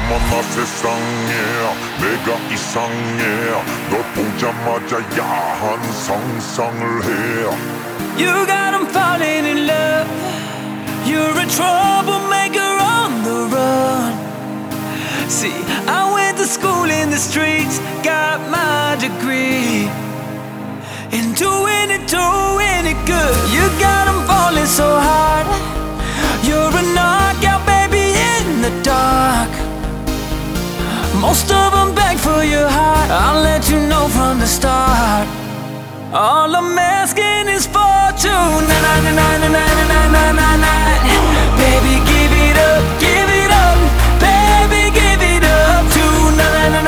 어머나 세상에 내가 이상해 널 보자마자 야한 상상을 해 You got 'em falling in love. You're a troublemaker on the run. See, I went to school in the streets, got my degree in doing it good. You got 'em falling so hard. You're a knockout, baby, in the dark. Most of them beg for your heart. I'll let you know from the start. All I'm asking is for tonight. Baby, give it up, give it up. Baby, give it up tonight.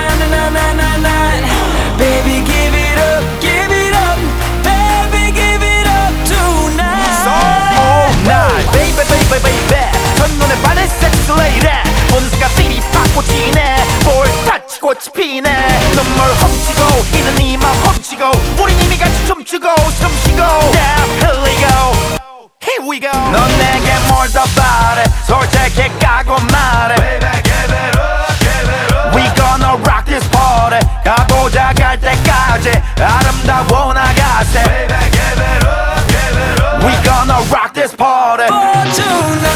Baby, give it up, give it up. Baby, give it up tonight. So all night, baby, baby, baby. 첫눈에 반해 섹스 레이디. 분수가 삐리팍고 지네. 볼 다치고 피네. 눈물 훔치고 이는 이만 훔치고 우린 이미 같이 춤추고 숨쉬고 Yeah, here we go, here we go. 넌 내게 뭘 더 바래 솔직히 까고 말해 Baby, give it up, give it up. We gonna rock this party 가보자 갈 때까지 아름다워 나가세 Baby, give it up, give it up. We gonna rock this party For tonight.